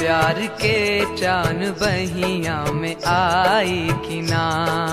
प्यार के चान बहिया में आई कि ना।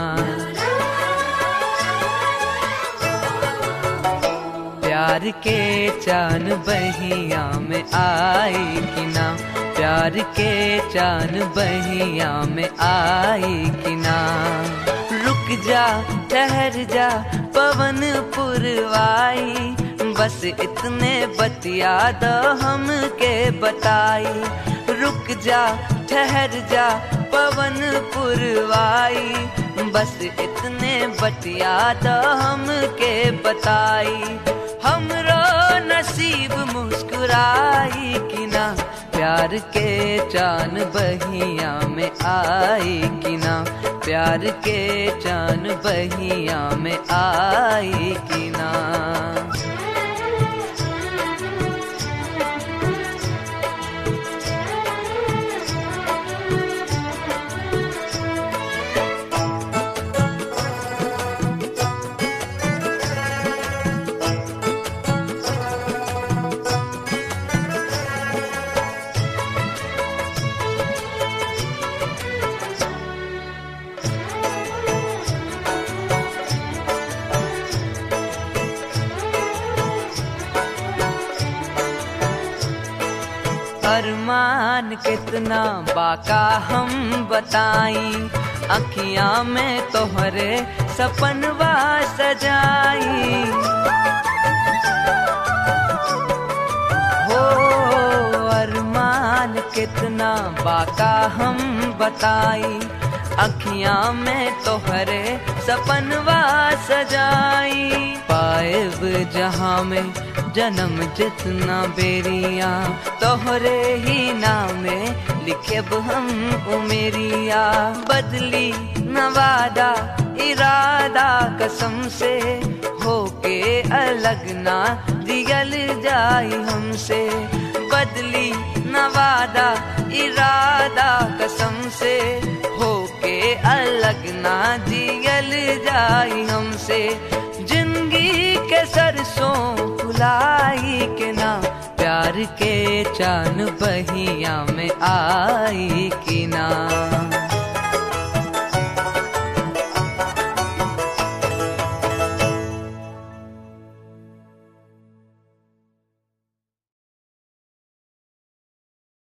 प्यार के चान बहिया में आई कि ना, प्यार के चान बहिया में आई कि ना। रुक जा ठहर जा पवन पुरवाई, बस इतने बतिया दो हमके बताई। रुक जा ठहर जा पवन पुरवाई, बस इतने बतिया दो हमके बताई। हमरो नसीब मुस्कुराई कि ना, प्यार के चान बहिया में आई कि ना, प्यार के चान बहिया में आई कि ना। अरमान कितना बाका हम बताई, अखियां में तोहरे सपनवा सजाई। हो अरमान कितना बाका हम बताई, अखियां में तोहरे सपनवा सजाई। पाएब जहां में जन्म जितना बेरिया, तोहरे ही नामे लिखेब हम उमेरिया। बदली नवादा इरादा कसम से, होके अलग ना दियल जाई हमसे। बदली नवादा इरादा कसम से, होके अलग ना दियल जाई हमसे। जिंदगी के सरसों फुलाई के ना, प्यार के चान बहिया में आई कि ना।